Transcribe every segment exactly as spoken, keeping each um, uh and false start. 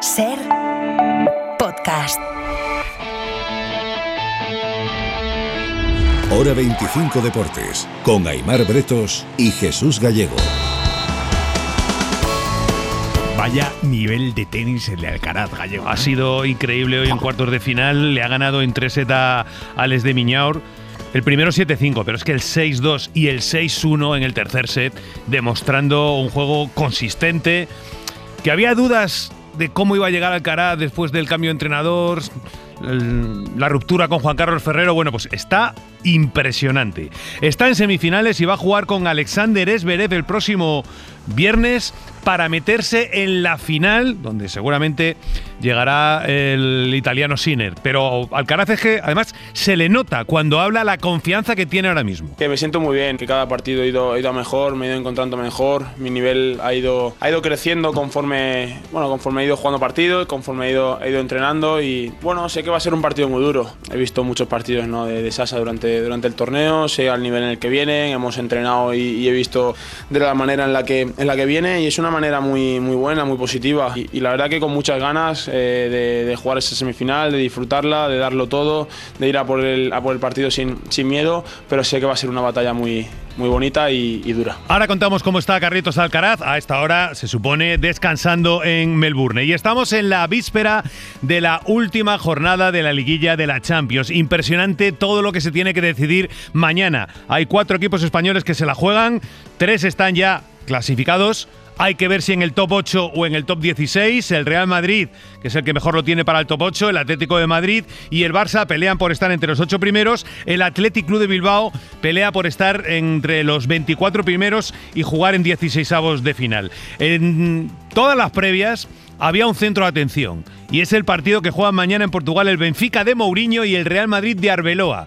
Ser podcast. Hora veinticinco Deportes, con Aimar Bretos y Jesús Gallego. Vaya nivel de tenis el de Alcaraz, Gallego. Ha sido increíble hoy en cuartos de final. Le ha ganado en tres sets a Alex de Minaur. El primero siete cinco, pero es que el seis dos y el seis uno en el tercer set, demostrando un juego consistente, que había dudas de cómo iba a llegar Alcaraz después del cambio de entrenador, el, la ruptura con Juan Carlos Ferrero. Bueno, pues está impresionante. Está en semifinales y va a jugar con Alexander Zverev el próximo viernes para meterse en la final, donde seguramente llegará el italiano Sinner. Pero Alcaraz es que además se le nota cuando habla la confianza que tiene ahora mismo. Que me siento muy bien, que cada partido he ido, he ido a mejor, me he ido encontrando mejor, mi nivel ha ido, ha ido creciendo conforme, bueno, conforme he ido jugando partidos, conforme he ido, he ido entrenando y bueno, sé que va a ser un partido muy duro. He visto muchos partidos, ¿no?, de, de Sasa durante, durante el torneo, sé al nivel en el que vienen, hemos entrenado y, y he visto de la manera en la que, en la que viene y es una manera muy, muy buena, muy positiva y, y la verdad que con muchas ganas eh, de, de jugar esa semifinal, de disfrutarla, de darlo todo, de ir a por el, a por el partido sin, sin miedo, pero sé que va a ser una batalla muy, muy bonita y, y dura. Ahora contamos cómo está Carlitos Alcaraz, a esta hora se supone descansando en Melbourne y estamos en la víspera de la última jornada de la liguilla de la Champions. Impresionante todo lo que se tiene que decidir mañana. Hay cuatro equipos españoles que se la juegan, tres están ya clasificados. Hay que ver si en el top ocho o en el top dieciséis, el Real Madrid, que es el que mejor lo tiene para el top ocho, el Atlético de Madrid y el Barça pelean por estar entre los ocho primeros, el Athletic Club de Bilbao pelea por estar entre los veinticuatro primeros y jugar en dieciseisavos de final. En todas las previas había un centro de atención y es el partido que juegan mañana en Portugal el Benfica de Mourinho y el Real Madrid de Arbeloa.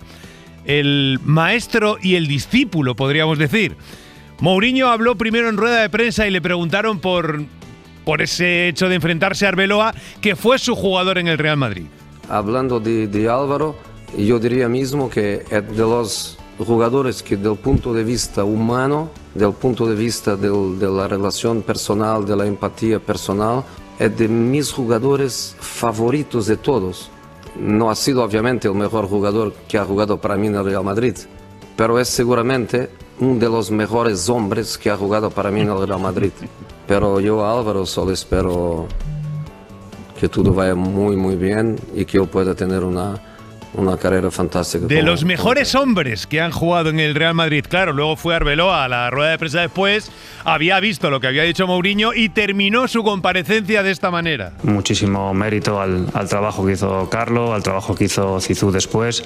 El maestro y el discípulo, podríamos decir. Mourinho habló primero en rueda de prensa y le preguntaron por, por ese hecho de enfrentarse a Arbeloa, que fue su jugador en el Real Madrid. Hablando de, de Álvaro, yo diría mismo que es de los jugadores que del punto de vista humano, del punto de vista del, de la relación personal, de la empatía personal, es de mis jugadores favoritos de todos. No ha sido obviamente el mejor jugador que ha jugado para mí en el Real Madrid, pero es seguramente uno de los mejores hombres que ha jugado para mí en el Real Madrid. Pero yo a Álvaro solo espero que todo vaya muy muy bien y que yo pueda tener una, una carrera fantástica. De como, los mejores como... hombres que han jugado en el Real Madrid. Claro, luego fue Arbeloa a la rueda de prensa después, había visto lo que había dicho Mourinho y terminó su comparecencia de esta manera. Muchísimo mérito al, al trabajo que hizo Carlo, al trabajo que hizo Zizou después,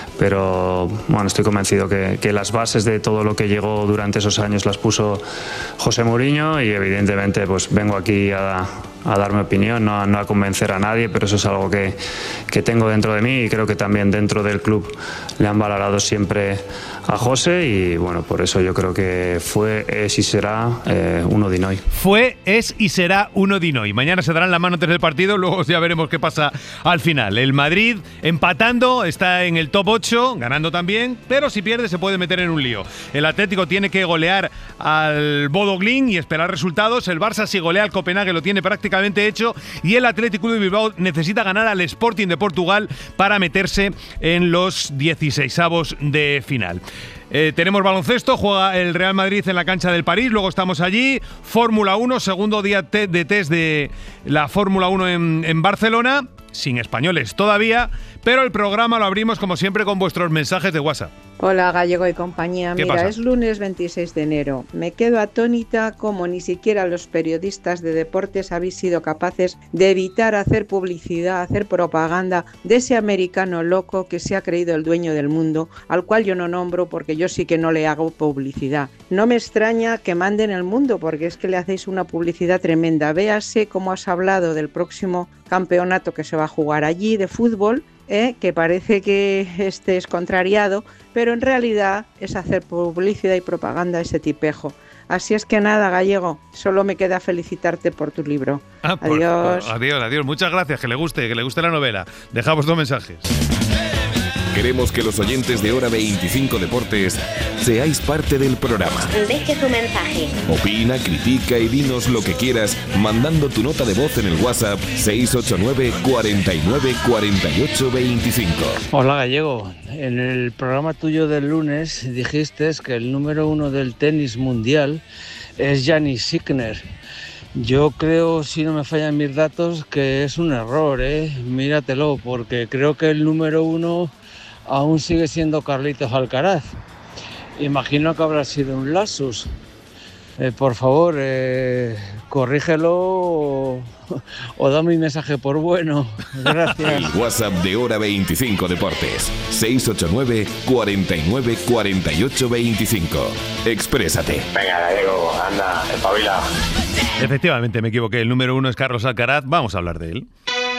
pero bueno, estoy convencido que, que las bases de todo lo que llegó durante esos años las puso José Mourinho y evidentemente pues vengo aquí a, a dar mi opinión, no a, no a convencer a nadie, pero eso es algo que, que tengo dentro de mí y creo que también dentro del club le han valorado siempre a José y bueno, por eso yo creo que fue, es y será eh, uno de hoy. Fue, es y será uno de hoy. Mañana se darán la mano antes del partido, luego ya veremos qué pasa al final. El Madrid empatando, está en el top ocho, ganando también, pero si pierde se puede meter en un lío. El Atlético tiene que golear al Bodo Glimt y esperar resultados. El Barça si golea al Copenhague lo tiene prácticamente hecho y el Atlético de Bilbao necesita ganar al Sporting de Portugal para meterse en los dieciseisavos de final. Eh, tenemos baloncesto, juega el Real Madrid en la cancha del París, luego estamos allí, Fórmula uno, segundo día te- de test de la Fórmula uno en, en Barcelona, sin españoles todavía, pero el programa lo abrimos como siempre con vuestros mensajes de WhatsApp. Hola Gallego y compañía, ¿Qué mira, pasa? es lunes veintiséis de enero. Me quedo atónita como ni siquiera los periodistas de deportes habéis sido capaces de evitar hacer publicidad, hacer propaganda de ese americano loco que se ha creído el dueño del mundo, al cual yo no nombro porque yo sí que no le hago publicidad. No me extraña que manden el mundo porque es que le hacéis una publicidad tremenda. Véase cómo has hablado del próximo campeonato que se va a jugar allí de fútbol, ¿eh? Que parece que estés contrariado, pero en realidad es hacer publicidad y propaganda a ese tipejo. Así es que nada, Gallego, solo me queda felicitarte por tu libro. Ah, por, adiós. Por, adiós, adiós. Muchas gracias, que le guste, que le guste la novela. Dejamos dos mensajes. Queremos que los oyentes de Hora veinticinco Deportes seáis parte del programa. Deje su mensaje. Opina, critica y dinos lo que quieras mandando tu nota de voz en el WhatsApp seis ocho nueve, cuarenta y nueve, cuarenta y ocho, veinticinco. Hola Gallego, en el programa tuyo del lunes dijiste que el número uno del tenis mundial es Jannik Sinner. Yo creo, si no me fallan mis datos, que es un error, ¿eh? Míratelo, porque creo que el número uno aún sigue siendo Carlitos Alcaraz. Imagino que habrá sido un lapsus. Eh, por favor, eh, corrígelo o, o dame un mensaje por bueno. Gracias. El WhatsApp de Hora veinticinco Deportes. seis ocho nueve, cuarenta y nueve, cuarenta y ocho, veinticinco. Exprésate. Venga, Gallego, anda, espabila. Efectivamente, me equivoqué. El número uno es Carlos Alcaraz. Vamos a hablar de él.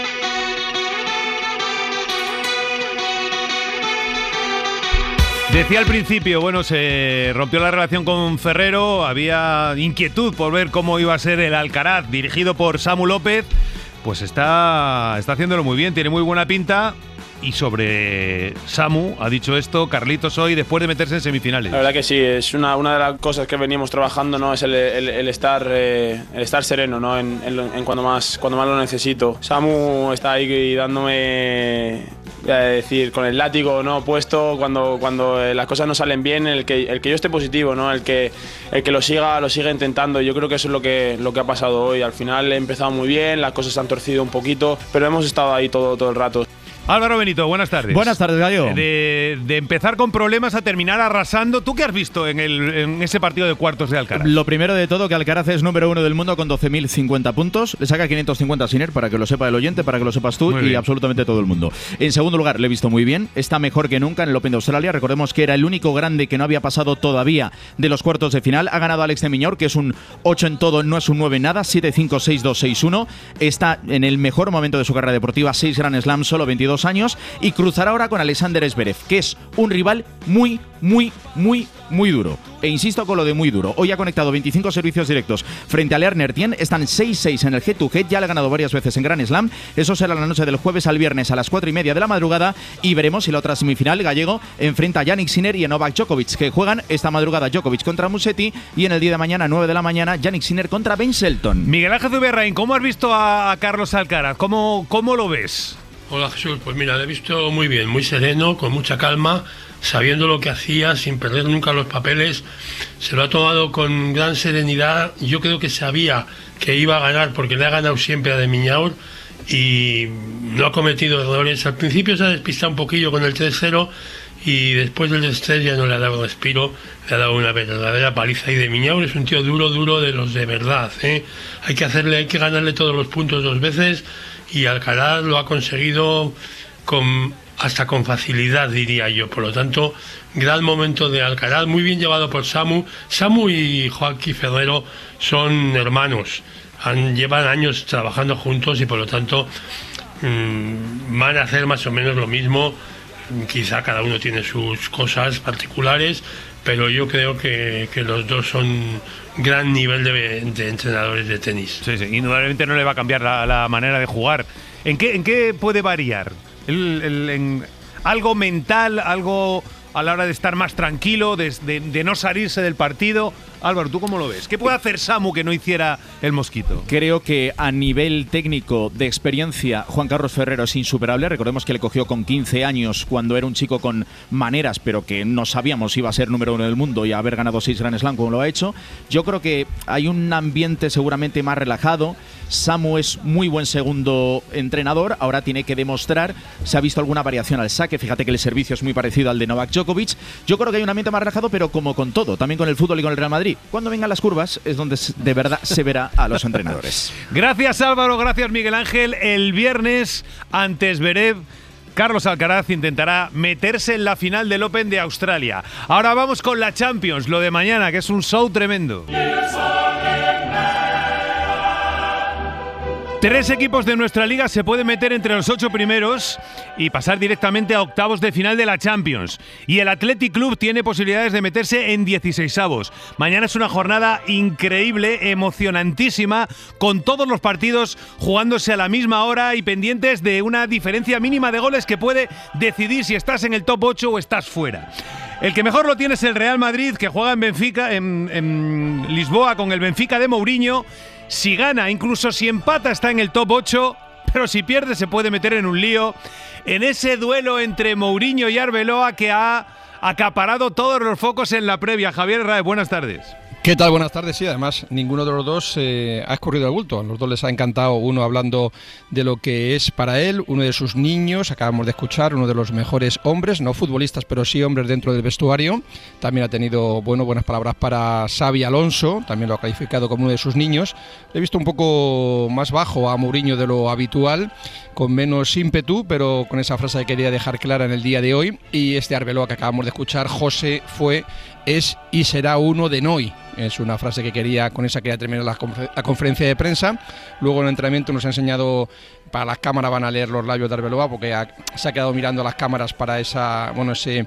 Decía al principio, bueno, se rompió la relación con Ferrero, había inquietud por ver cómo iba a ser el Alcaraz, dirigido por Samu López, pues está, está haciéndolo muy bien, tiene muy buena pinta. Y sobre Samu, ha dicho esto Carlitos hoy, después de meterse en semifinales. La verdad que sí, es una, una de las cosas que veníamos trabajando, ¿no? Es el, el, el, estar, eh, el estar sereno, ¿no? En, en, en cuando, más, cuando más lo necesito. Samu está ahí dándome, voy a decir, con el látigo, ¿no? Puesto cuando, cuando las cosas no salen bien, el que, el que yo esté positivo, ¿no? El que, el que lo siga, lo siga intentando. Yo creo que eso es lo que, lo que ha pasado hoy. Al final he empezado muy bien, las cosas se han torcido un poquito, pero hemos estado ahí todo, todo el rato. Álvaro Benito, buenas tardes. Buenas tardes, Gallo. De, de empezar con problemas a terminar arrasando. ¿Tú qué has visto en, el, en ese partido de cuartos de Alcaraz? Lo primero de todo, que Alcaraz es número uno del mundo con doce mil cincuenta puntos. Le saca quinientos cincuenta a Sinner, para que lo sepa el oyente, para que lo sepas tú y absolutamente todo el mundo. En segundo lugar, le he visto muy bien. Está mejor que nunca en el Open de Australia. Recordemos que era el único grande que no había pasado todavía de los cuartos de final. Ha ganado Alex de Minaur, que es un ocho en todo, no es un nueve en nada. siete cinco, seis dos, seis uno. Está en el mejor momento de su carrera deportiva. seis Grand Slam, solo veintidós años. Y cruzará ahora con Alexander Zverev, que es un rival muy, muy, muy, muy duro. E insisto con lo de muy duro. Hoy ha conectado veinticinco servicios directos frente a Lerner Tien. Están seis seis en el head to head. Ya le ha ganado varias veces en Grand Slam. Eso será la noche del jueves al viernes a las cuatro y media de la madrugada. Y veremos si la otra semifinal, Gallego, enfrenta a Jannik Sinner y a Novak Djokovic, que juegan esta madrugada Djokovic contra Musetti. Y en el día de mañana, nueve de la mañana, Jannik Sinner contra Ben Shelton. Miguel Ángel Zubiarrain, ¿cómo has visto a Carlos Alcaraz? ¿Cómo, cómo lo ves? Hola Jesús, pues mira, lo he visto muy bien, muy sereno, con mucha calma, sabiendo lo que hacía, sin perder nunca los papeles. Se lo ha tomado con gran serenidad. Yo creo que sabía que iba a ganar porque le ha ganado siempre a de Minaur y no ha cometido errores. Al principio se ha despistado un poquillo con el tres cero y después del tres tres ya no le ha dado respiro, le ha dado una verdadera paliza. Y de Minaur es un tío duro, duro de los de verdad, ¿eh? Hay que hacerle, hay que ganarle todos los puntos dos veces. Y Alcaraz lo ha conseguido con, hasta con facilidad, diría yo. Por lo tanto, gran momento de Alcaraz, muy bien llevado por Samu. Samu y Joaquín Ferrero son hermanos, han, llevan años trabajando juntos y por lo tanto mmm, van a hacer más o menos lo mismo. Quizá cada uno tiene sus cosas particulares, pero yo creo que, que los dos son gran nivel de, de entrenadores de tenis. Sí, sí, indudablemente no le va a cambiar la, la manera de jugar. ¿En qué, en qué puede variar? El, el, en ¿Algo mental, algo a la hora de estar más tranquilo, de, de, de no salirse del partido? Álvaro, ¿tú cómo lo ves? ¿Qué puede hacer Samu que no hiciera el Mosquito? Creo que a nivel técnico, de experiencia, Juan Carlos Ferrero es insuperable. Recordemos que le cogió con quince años cuando era un chico con maneras, pero que no sabíamos si iba a ser número uno del mundo y haber ganado seis Grand Slam como lo ha hecho. Yo creo que hay un ambiente seguramente más relajado. Samu es muy buen segundo entrenador. Ahora tiene que demostrar. Se ha visto alguna variación al saque. Fíjate que el servicio es muy parecido al de Novak Djokovic. Yo creo que hay un ambiente más relajado, pero como con todo, también con el fútbol y con el Real Madrid. Cuando vengan las curvas es donde de verdad se verá a los entrenadores. Gracias Álvaro, gracias Miguel Ángel. El viernes ante Zverev, Carlos Alcaraz intentará meterse en la final del Open de Australia. Ahora vamos con la Champions, lo de mañana, que es un show tremendo. Tres equipos de nuestra liga se pueden meter entre los ocho primeros y pasar directamente a octavos de final de la Champions. Y el Athletic Club tiene posibilidades de meterse en dieciseisavos. Mañana es una jornada increíble, emocionantísima, con todos los partidos jugándose a la misma hora y pendientes de una diferencia mínima de goles que puede decidir si estás en el top ocho o estás fuera. El que mejor lo tiene es el Real Madrid, que juega en Benfica, en, en Lisboa con el Benfica de Mourinho. Si gana, incluso si empata, está en el top ocho, pero si pierde se puede meter en un lío. En ese duelo entre Mourinho y Arbeloa que ha acaparado todos los focos en la previa. Javier Rae, buenas tardes. ¿Qué tal? Buenas tardes. Sí, además ninguno de los dos eh, ha escurrido el bulto. A los dos les ha encantado, uno hablando de lo que es para él, uno de sus niños, acabamos de escuchar, uno de los mejores hombres, no futbolistas, pero sí hombres dentro del vestuario. También ha tenido bueno, buenas palabras para Xabi Alonso, también lo ha calificado como uno de sus niños. Le he visto un poco más bajo a Mourinho de lo habitual, con menos ímpetu, pero con esa frase que quería dejar clara en el día de hoy. Y este Arbeloa que acabamos de escuchar, José fue, es y será uno de Noi. Es una frase que quería, con esa quería terminar la, confer- la conferencia de prensa. Luego en el entrenamiento nos ha enseñado, para las cámaras van a leer los labios de Arbeloa, porque ha, se ha quedado mirando las cámaras para esa, bueno, ese,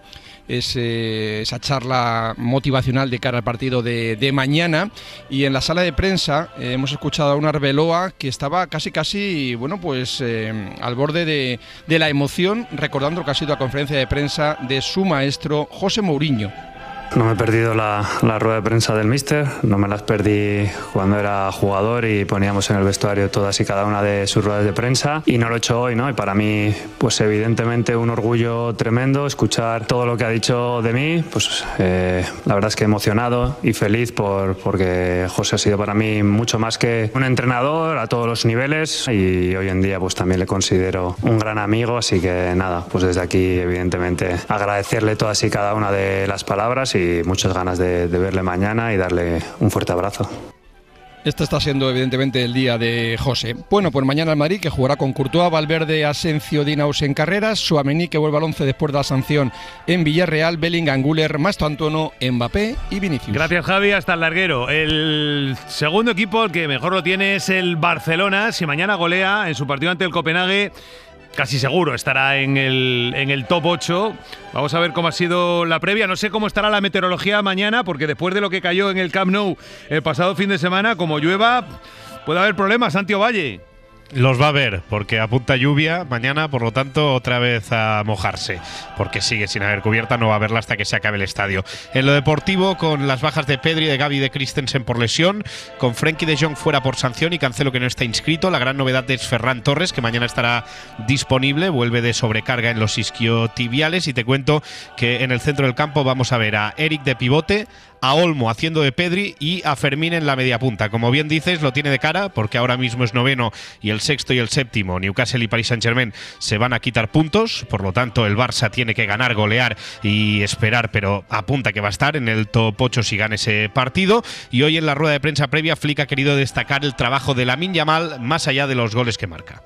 ese, esa charla motivacional de cara al partido de, de mañana. Y en la sala de prensa eh, hemos escuchado a un Arbeloa que estaba casi casi, bueno, pues eh, al borde de, de la emoción, recordando lo que ha sido la conferencia de prensa de su maestro José Mourinho. No me he perdido la, la rueda de prensa del míster, no me las perdí cuando era jugador y poníamos en el vestuario todas y cada una de sus ruedas de prensa, y no lo he hecho hoy, ¿no? Y para mí, pues evidentemente un orgullo tremendo escuchar todo lo que ha dicho de mí. Pues eh, la verdad es que emocionado y feliz por, porque José ha sido para mí mucho más que un entrenador a todos los niveles, y hoy en día pues también le considero un gran amigo, así que nada, pues desde aquí evidentemente agradecerle todas y cada una de las palabras y muchas ganas de, de verle mañana y darle un fuerte abrazo. Este está siendo evidentemente el día de José. Bueno, pues mañana el Madrid, que jugará con Courtois, Valverde, Asencio, Dinaus en carreras, Tchouaméni, que vuelve al once después de la sanción en Villarreal, Bellingham, Güler, Mastantuono, Mbappé y Vinicius. Gracias, Javi. Hasta el larguero. El segundo equipo, el que mejor lo tiene, es el Barcelona. Si mañana golea en su partido ante el Copenhague, casi seguro estará en el, en el top ocho. Vamos a ver cómo ha sido la previa. No sé cómo estará la meteorología mañana, porque después de lo que cayó en el Camp Nou el pasado fin de semana, como llueva, puede haber problemas. Santi Ovalle. Los va a haber, porque apunta lluvia mañana, por lo tanto, otra vez a mojarse, porque sigue sin haber cubierta, no va a haberla hasta que se acabe el estadio. En lo deportivo, con las bajas de Pedri, de Gavi y de Christensen por lesión, con Frenkie de Jong fuera por sanción y Cancelo que no está inscrito. La gran novedad es Ferran Torres, que mañana estará disponible, vuelve de sobrecarga en los isquiotibiales, y te cuento que en el centro del campo vamos a ver a Eric de pivote, a Olmo haciendo de Pedri y a Fermín en la media punta. Como bien dices, lo tiene de cara, porque ahora mismo es noveno y el sexto y el séptimo, Newcastle y Paris Saint-Germain, se van a quitar puntos. Por lo tanto, el Barça tiene que ganar, golear y esperar, pero apunta que va a estar en el top ocho si gana ese partido. Y hoy en la rueda de prensa previa, Flick ha querido destacar el trabajo de Lamine Yamal más allá de los goles que marca.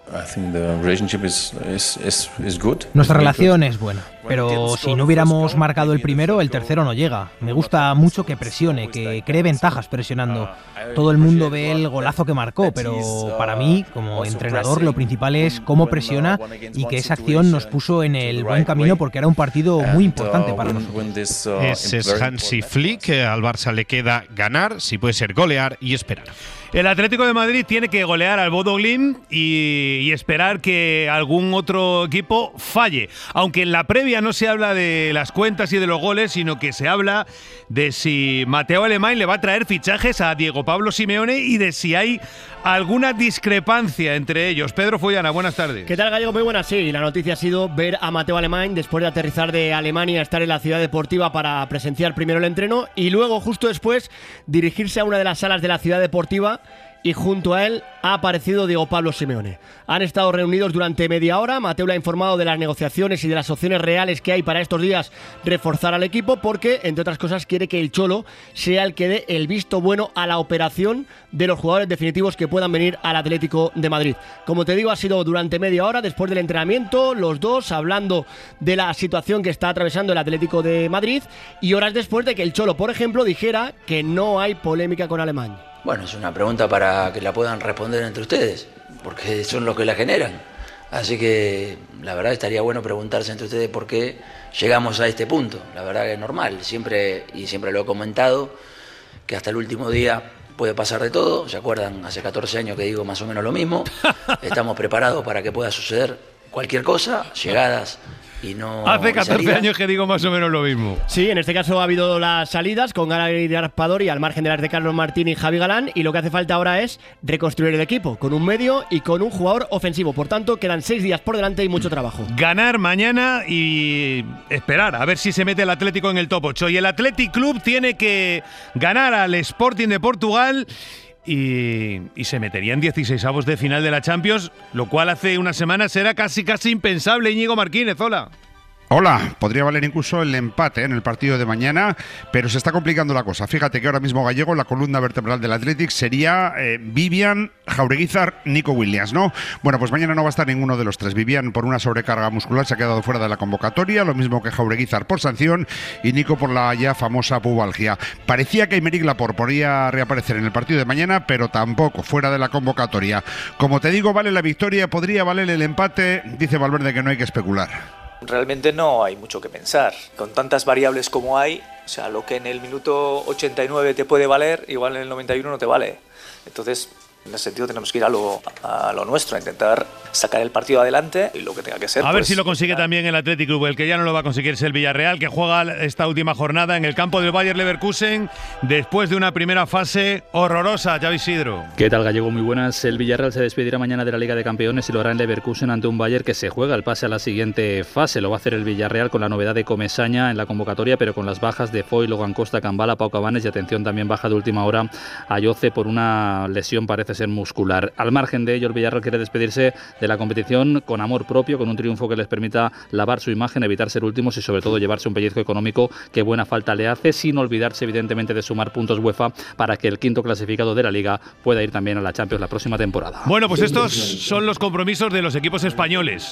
Nuestra relación es buena, pero si no hubiéramos marcado el primero, el tercero no llega. Me gusta mucho que presione, que cree ventajas presionando. Todo el mundo ve el golazo que marcó, pero para mí, como entrenador, lo principal es cómo presiona y que esa acción nos puso en el buen camino, porque era un partido muy importante para nosotros. Ese es Hansi Flick. Al Barça le queda ganar, si puede ser golear y esperar. El Atlético de Madrid tiene que golear al Bodo Glimt y, y esperar que algún otro equipo falle. Aunque en la previa no se habla de las cuentas y de los goles, sino que se habla de si Mateo Alemán le va a traer fichajes a Diego Pablo Simeone y de si hay alguna discrepancia entre ellos. Pedro Follana, buenas tardes. ¿Qué tal, Gallego? Muy buenas, sí. La noticia ha sido ver a Mateo Alemán después de aterrizar de Alemania, estar en la ciudad deportiva para presenciar primero el entreno y luego, justo después, dirigirse a una de las salas de la ciudad deportiva, y junto a él ha aparecido Diego Pablo Simeone. Han estado reunidos durante media hora. Mateo le ha informado de las negociaciones y de las opciones reales que hay para estos días reforzar al equipo, porque, entre otras cosas, quiere que el Cholo sea el que dé el visto bueno a la operación de los jugadores definitivos que puedan venir al Atlético de Madrid. Como te digo, ha sido durante media hora después del entrenamiento, los dos hablando de la situación que está atravesando el Atlético de Madrid, y horas después de que el Cholo, por ejemplo, dijera que no hay polémica con Alemán. Bueno, es una pregunta para que la puedan responder entre ustedes. porque son los que la generan. Así que la verdad estaría bueno preguntarse entre ustedes por qué llegamos a este punto. La verdad que es normal, siempre, y siempre lo he comentado, que hasta el último día puede pasar de todo. ¿Se acuerdan? Hace catorce años que digo más o menos lo mismo. Estamos preparados para que pueda suceder cualquier cosa, llegadas y no. Hace catorce salidas. años que digo más o menos lo mismo. Sí, en este caso ha habido las salidas con Gary Raspadori al margen de las de Carlos Martín y Javi Galán, y lo que hace falta ahora es reconstruir el equipo con un medio y con un jugador ofensivo. Por tanto, quedan seis días por delante y mucho trabajo. Ganar mañana y esperar a ver si se mete el Atlético en el top ocho. Y el Athletic Club tiene que ganar al Sporting de Portugal y, y se metería en dieciseisavos de final de la Champions, lo cual hace unas semanas era casi casi impensable. Íñigo Martínez, hola. Hola, podría valer incluso el empate en el partido de mañana, pero se está complicando la cosa. Fíjate que ahora mismo Gallego, la columna vertebral del Athletic sería eh, Vivian, Jaureguizar, Nico Williams, ¿no? Bueno, pues mañana no va a estar ninguno de los tres. Vivian por una sobrecarga muscular se ha quedado fuera de la convocatoria, lo mismo que Jaureguizar por sanción y Nico por la ya famosa pubalgia. Parecía que Aymeric Laporte podría reaparecer en el partido de mañana, pero tampoco, fuera de la convocatoria. Como te digo, vale la victoria, podría valer el empate, dice Valverde que no hay que especular. Realmente no hay mucho que pensar. Con tantas variables como hay, o sea, lo que en el minuto ochenta y nueve te puede valer, igual en el noventa y uno no te vale. Entonces, en ese sentido tenemos que ir a lo, a lo nuestro, a intentar sacar el partido adelante y lo que tenga que ser. A ver pues, si lo consigue también el Athletic Club. El que ya no lo va a conseguir es el Villarreal, que juega esta última jornada en el campo del Bayer Leverkusen después de una primera fase horrorosa. Xavi Isidro. ¿Qué tal, Gallego? Muy buenas. El Villarreal se despedirá mañana de la Liga de Campeones y lo hará en Leverkusen ante un Bayer que se juega el pase a la siguiente fase. Lo va a hacer el Villarreal con la novedad de Comesaña en la convocatoria, pero con las bajas de Foy, Logan Costa, Cambala, Pau Cabanes y atención también baja de última hora a Yoce por una lesión, parece ser muscular. Al margen de ello, el Villarreal quiere despedirse de la competición con amor propio, con un triunfo que les permita lavar su imagen, evitar ser últimos y sobre todo llevarse un pellizco económico que buena falta le hace, sin olvidarse evidentemente de sumar puntos UEFA para que el quinto clasificado de la Liga pueda ir también a la Champions la próxima temporada. Bueno, pues estos son los compromisos de los equipos españoles.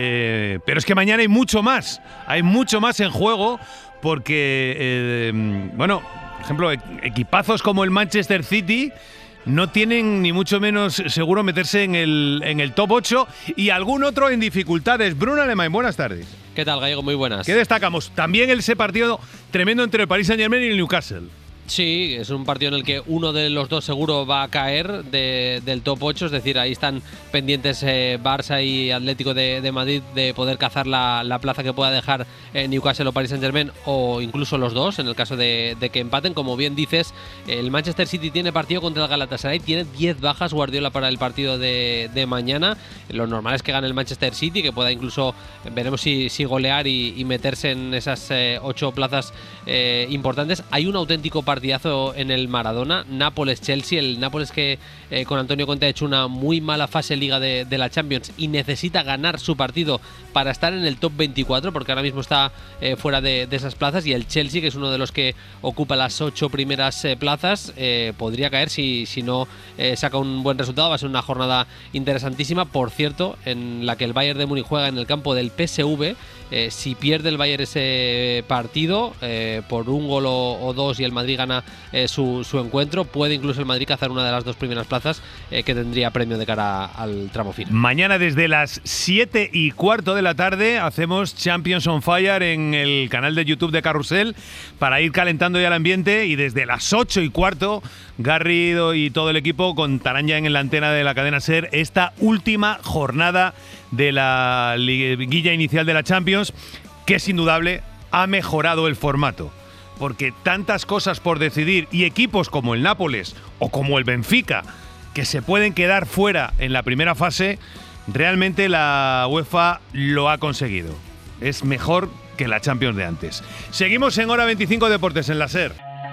Eh, pero es que mañana hay mucho más. Hay mucho más en juego porque, eh, bueno, por ejemplo, equipazos como el Manchester City no tienen ni mucho menos seguro meterse en el, en el top ocho y algún otro en dificultades. Bruno Alemán, buenas tardes. ¿Qué tal, Gallego? Muy buenas. ¿Qué destacamos? También ese partido tremendo entre el Paris Saint-Germain y el Newcastle. Sí, es un partido en el que uno de los dos seguro va a caer de, del top ocho, es decir, ahí están pendientes eh, Barça y Atlético de, de Madrid de poder cazar la, la plaza que pueda dejar eh, Newcastle o Paris Saint-Germain, o incluso los dos, en el caso de, de que empaten. Como bien dices, el Manchester City tiene partido contra el Galatasaray, tiene diez bajas Guardiola para el partido de, de mañana. Lo normal es que gane el Manchester City, que pueda incluso, veremos si, si golear y, y meterse en esas eh, ocho plazas eh, importantes. Hay un auténtico partido partidazo en el Maradona, Nápoles-Chelsea, el Nápoles que eh, con Antonio Conte ha hecho una muy mala fase liga de, de la Champions y necesita ganar su partido para estar en el top veinticuatro, porque ahora mismo está eh, fuera de, de esas plazas, y el Chelsea, que es uno de los que ocupa las ocho primeras eh, plazas, eh, podría caer si, si no eh, saca un buen resultado. Va a ser una jornada interesantísima, por cierto, en la que el Bayern de Múnich juega en el campo del P S V. Eh, si pierde el Bayern ese partido eh, por un gol o, o dos y el Madrid gana eh, su, su encuentro, puede incluso el Madrid cazar una de las dos primeras plazas eh, que tendría premio de cara al tramo final. Mañana desde las siete y cuarto de la tarde hacemos Champions on Fire en el canal de YouTube de Carrusel para ir calentando ya el ambiente, y desde las ocho y cuarto Garrido y todo el equipo contarán ya en la antena de la cadena SER esta última jornada de la liguilla inicial de la Champions, que es indudable ha mejorado el formato, porque tantas cosas por decidir y equipos como el Nápoles o como el Benfica que se pueden quedar fuera en la primera fase, realmente la UEFA lo ha conseguido. Es mejor que la Champions de antes. Seguimos en Hora veinticinco Deportes en la SER.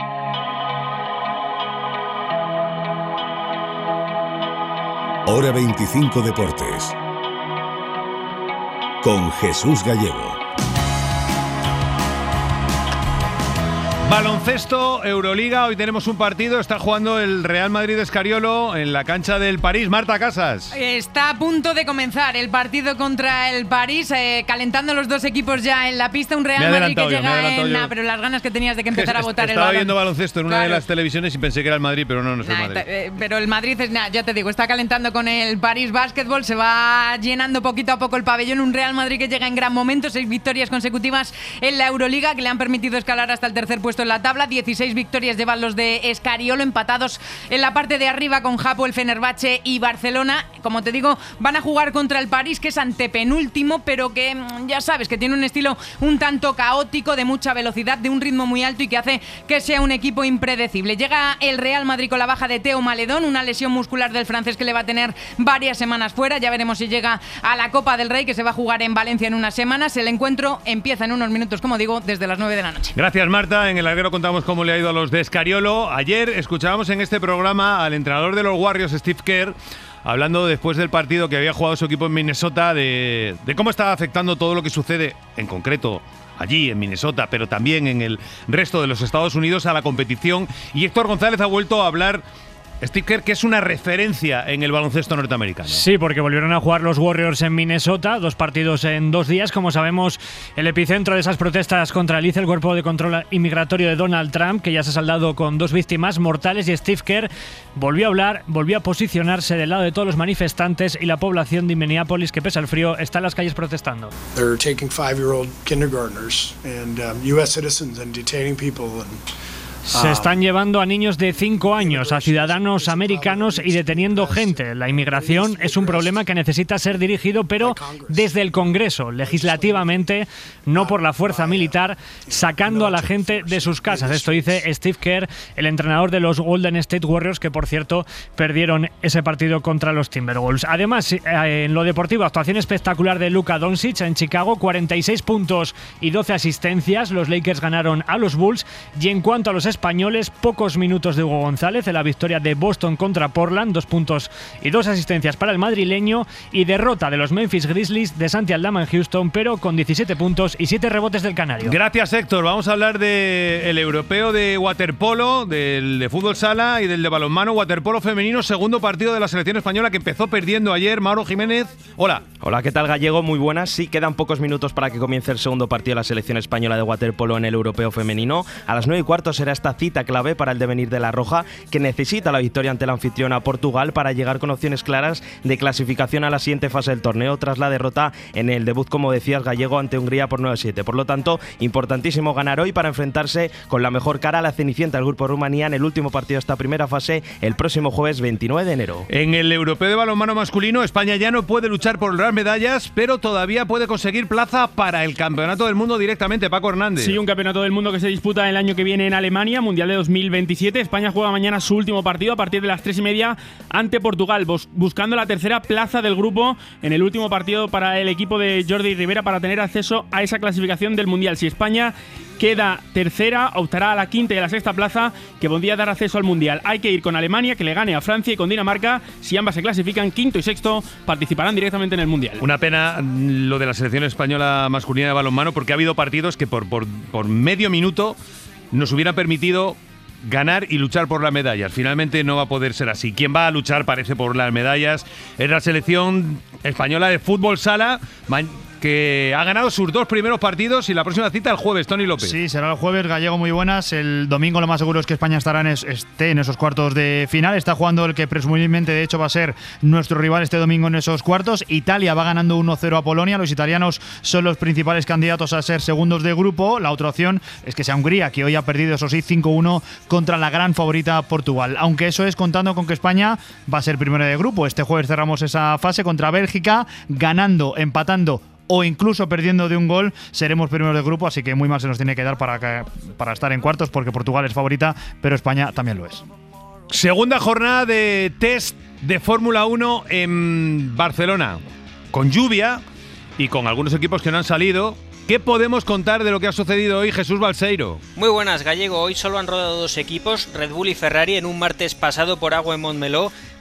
Hora veinticinco Deportes con Jesús Gallego. Baloncesto, Euroliga, hoy tenemos un partido, está jugando el Real Madrid Escariolo en la cancha del París. Marta Casas. Está a punto de comenzar el partido contra el París, eh, calentando los dos equipos ya en la pista. Un Real Madrid que yo, llega en... Nah, pero las ganas que tenías de que empezara a votar el balón. Estaba viendo baloncesto en una claro. de las televisiones y pensé que era el Madrid, pero no, no es nah, el Madrid. Eh, pero el Madrid, es, nah, ya te digo, está calentando con el París Basketball, se va llenando poquito a poco el pabellón. Un Real Madrid que llega en gran momento, seis victorias consecutivas en la Euroliga que le han permitido escalar hasta el tercer puesto en la tabla. dieciséis victorias llevan los de Escariolo, empatados en la parte de arriba con Japo, el Fenerbahce y Barcelona. Como te digo, van a jugar contra el París, que es antepenúltimo, pero que ya sabes que tiene un estilo un tanto caótico, de mucha velocidad, de un ritmo muy alto y que hace que sea un equipo impredecible. Llega el Real Madrid con la baja de Teo Maledón, una lesión muscular del francés que le va a tener varias semanas fuera. Ya veremos si llega a la Copa del Rey, que se va a jugar en Valencia en unas semanas. El encuentro empieza en unos minutos, como digo, desde las nueve de la noche. Gracias, Marta. En el larguero contamos cómo le ha ido a los de Escariolo. Ayer escuchábamos en este programa al entrenador de los Warriors, Steve Kerr, hablando después del partido que había jugado su equipo en Minnesota de, de cómo estaba afectando todo lo que sucede, en concreto allí en Minnesota, pero también en el resto de los Estados Unidos, a la competición. Y Héctor González ha vuelto a hablar, Steve Kerr, que es una referencia en el baloncesto norteamericano. Sí, porque volvieron a jugar los Warriors en Minnesota, dos partidos en dos días. Como sabemos, el epicentro de esas protestas contra el I C E, el cuerpo de control inmigratorio de Donald Trump, que ya se ha saldado con dos víctimas mortales, y Steve Kerr volvió a hablar, volvió a posicionarse del lado de todos los manifestantes y la población de Minneapolis, que pese al frío está en las calles protestando. They're taking five-year-old kindergartners and um, U S citizens and detaining people and Se están llevando a niños de cinco años, a ciudadanos americanos y deteniendo gente. La inmigración es un problema que necesita ser dirigido, pero desde el Congreso, legislativamente, no por la fuerza militar, sacando a la gente de sus casas. Esto dice Steve Kerr, el entrenador de los Golden State Warriors, que por cierto perdieron ese partido contra los Timberwolves. Además, en lo deportivo, actuación espectacular de Luka Doncic en Chicago, cuarenta y seis puntos y doce asistencias. Los Lakers ganaron a los Bulls. Y en cuanto a los españoles, pocos minutos de Hugo González en la victoria de Boston contra Portland, dos puntos y dos asistencias para el madrileño, y derrota de los Memphis Grizzlies de Santi Aldama en Houston, pero con diecisiete puntos y siete rebotes del canario. Gracias, Héctor. Vamos a hablar del europeo de waterpolo, del de fútbol sala y del de balonmano. Waterpolo femenino, segundo partido de la selección española que empezó perdiendo ayer. Mauro Jiménez, hola. Hola, ¿qué tal, Gallego? Muy buenas. Sí, quedan pocos minutos para que comience el segundo partido de la selección española de waterpolo en el europeo femenino. A las nueve y cuarto será esta cita clave para el devenir de la Roja, que necesita la victoria ante la anfitriona Portugal para llegar con opciones claras de clasificación a la siguiente fase del torneo, tras la derrota en el debut, como decías, Gallego, ante Hungría por nueve a siete. Por lo tanto, importantísimo ganar hoy para enfrentarse con la mejor cara a la cenicienta del grupo Rumanía en el último partido de esta primera fase, el próximo jueves veintinueve de enero. En el europeo de balonmano masculino, España ya no puede luchar por las medallas, pero todavía puede conseguir plaza para el campeonato del mundo directamente. Paco Hernández. Sí, un campeonato del mundo que se disputa el año que viene en Alemania, Mundial de dos mil veintisiete. España juega mañana su último partido a partir de las tres y media ante Portugal, bus buscando la tercera plaza del grupo en el último partido para el equipo de Jordi Rivera para tener acceso a esa clasificación del Mundial. Si España queda tercera, optará a la quinta y a la sexta plaza, que podría dar acceso al Mundial. Hay que ir con Alemania, que le gane a Francia, y con Dinamarca. Si ambas se clasifican, quinto y sexto participarán directamente en el Mundial. Una pena lo de la selección española masculina de balonmano, porque ha habido partidos que por, por, por medio minuto nos hubieran permitido ganar y luchar por las medallas. Finalmente no va a poder ser así. Quien va a luchar, parece, por las medallas es la selección española de fútbol sala, que ha ganado sus dos primeros partidos, y la próxima cita el jueves. Tony López. Sí, será el jueves. Gallego, muy buenas. El domingo lo más seguro es que España estará en, es, esté en esos cuartos de final. Está jugando el que presumiblemente de hecho va a ser nuestro rival este domingo en esos cuartos. Italia va ganando uno cero a Polonia. Los italianos son los principales candidatos a ser segundos de grupo. La otra opción es que sea Hungría, que hoy ha perdido, eso sí, cinco uno contra la gran favorita Portugal. Aunque eso es contando con que España va a ser primero de grupo. Este jueves cerramos esa fase contra Bélgica, ganando, empatando o incluso perdiendo de un gol, seremos primeros de grupo, así que muy mal se nos tiene que dar para, que, para estar en cuartos, porque Portugal es favorita, pero España también lo es. Segunda jornada de test de Fórmula uno en Barcelona, con lluvia y con algunos equipos que no han salido. ¿Qué podemos contar de lo que ha sucedido hoy, Jesús Balseiro? Muy buenas, Gallego. Hoy solo han rodado dos equipos, Red Bull y Ferrari, en un martes pasado por agua en Montmeló.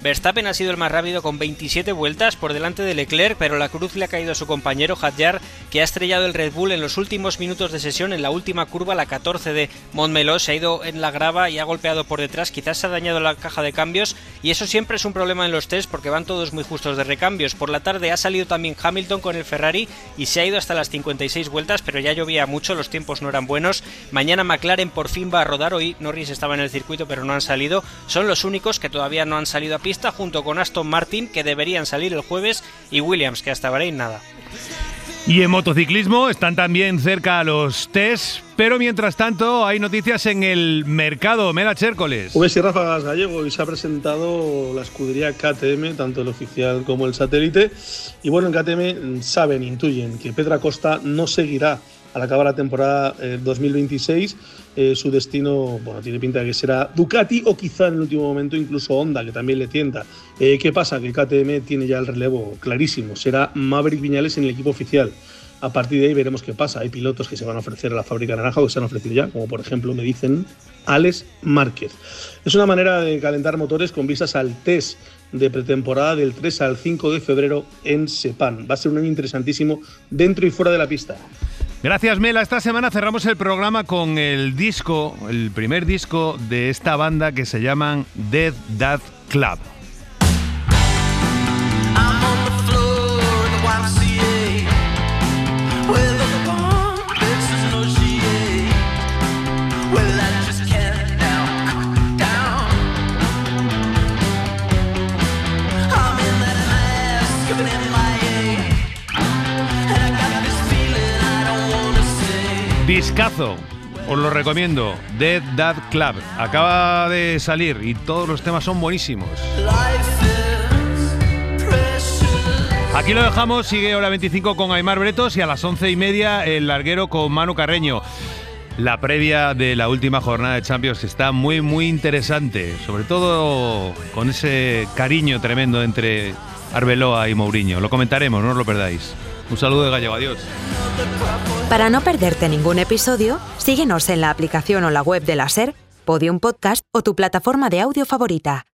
Verstappen ha sido el más rápido con veintisiete vueltas por delante de Leclerc, pero la cruz le ha caído a su compañero Hadjar, que ha estrellado el Red Bull en los últimos minutos de sesión en la última curva, la catorce de Montmeló. Se ha ido en la grava y ha golpeado por detrás, quizás se ha dañado la caja de cambios, y eso siempre es un problema en los test porque van todos muy justos de recambios. Por la tarde ha salido también Hamilton con el Ferrari y se ha ido hasta las cincuenta y seis vueltas, pero ya llovía mucho, los tiempos no eran buenos. Mañana McLaren por fin va a rodar, hoy Norris estaba en el circuito pero no han salido, son los únicos que todavía no han salido a pista, junto con Aston Martin, que deberían salir el jueves, y Williams, que hasta Bahrein nada. Y en motociclismo están también cerca los test, pero mientras tanto hay noticias en el mercado. Mera Chércoles. V S y Ráfagas Gallego, y se ha presentado la escudería K T M, tanto el oficial como el satélite, y bueno, en K T M saben, intuyen que Pedro Acosta no seguirá al acabar la temporada eh, dos mil veintiséis. Eh, su destino, bueno, tiene pinta de que será Ducati o quizá en el último momento incluso Honda, que también le tienta. Eh, ¿Qué pasa? Que K T M tiene ya el relevo clarísimo, será Maverick Viñales en el equipo oficial. A partir de ahí veremos qué pasa. Hay pilotos que se van a ofrecer a la fábrica naranja o que se han ofrecido ya, como por ejemplo me dicen Alex Márquez. Es una manera de calentar motores con vistas al test de pretemporada del tres al cinco de febrero en Sepang. Va a ser un año interesantísimo dentro y fuera de la pista. Gracias, Mela. Esta semana cerramos el programa con el disco, el primer disco de esta banda que se llaman Dead Dad Club. Discazo, os lo recomiendo, Dead Dad Club. Acaba de salir y todos los temas son buenísimos. Aquí lo dejamos, sigue hora veinticinco con Aimar Bretos y a las once y media el larguero con Manu Carreño. La previa de la última jornada de Champions está muy muy interesante, sobre todo con ese cariño tremendo entre Arbeloa y Mourinho. Lo comentaremos, no os lo perdáis. Un saludo de Gallego, adiós. Para no perderte ningún episodio, síguenos en la aplicación o la web de la SER, Podium Podcast o tu plataforma de audio favorita.